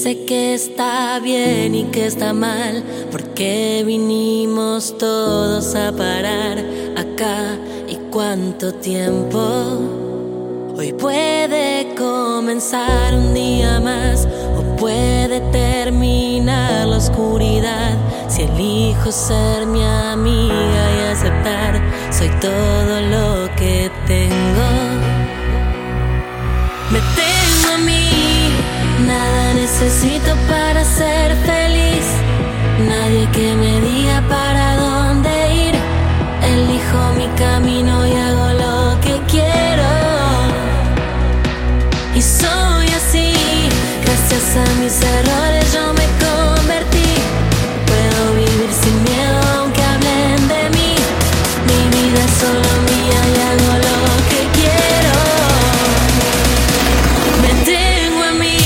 sé que está bien y que está mal, porque vinimos todos a parar acá. ¿Y cuánto tiempo? Hoy puede comenzar un día más, o puede terminar la oscuridad. Si elijo ser mi amiga y aceptar, soy todo lo que tengo. Me tengo a mí, nada necesito para ser feliz. Nadie que me diga para dónde ir. Elijo mi camino y hago lo que quiero. Y soy así, gracias a mis errores yo me convertí. Puedo vivir sin miedo aunque hablen de mí. Mi vida es solo mía y hago lo que quiero. Me tengo a mí.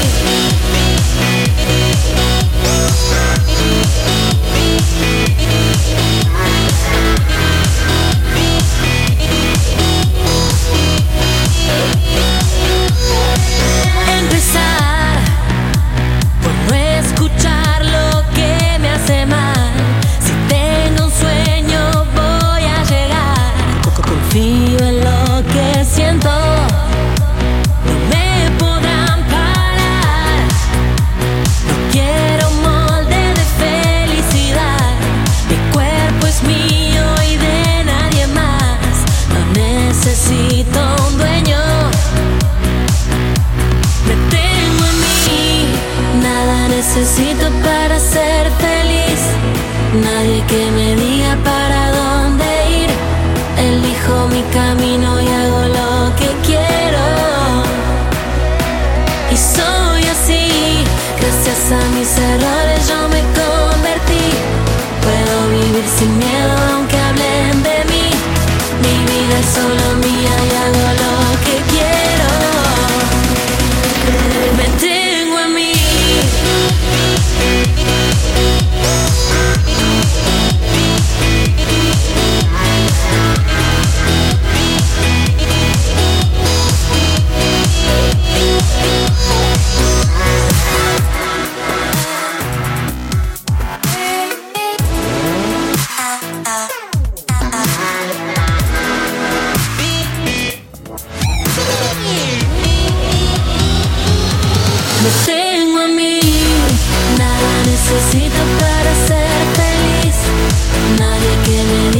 Empezar por no escuchar lo que me hace mal. Si tengo un sueño voy a llegar. Confío en lo que siento, no me podrán parar. No quiero un molde de felicidad. Mi cuerpo es mío y de nadie más. No necesito un dueño. Me tengo en mí, nada necesito para ser feliz. Nadie que me diga para dónde ir. Elijo mi camino y hago lo que quiero. Y soy así, gracias a mis errores yo me convertí. Puedo vivir sin miedo aunque hablen de mí. Mi vida es solo mía y hago lo que quiero. Me tengo a mí. Me tengo a mí, nada necesito para ser feliz. Nadie que me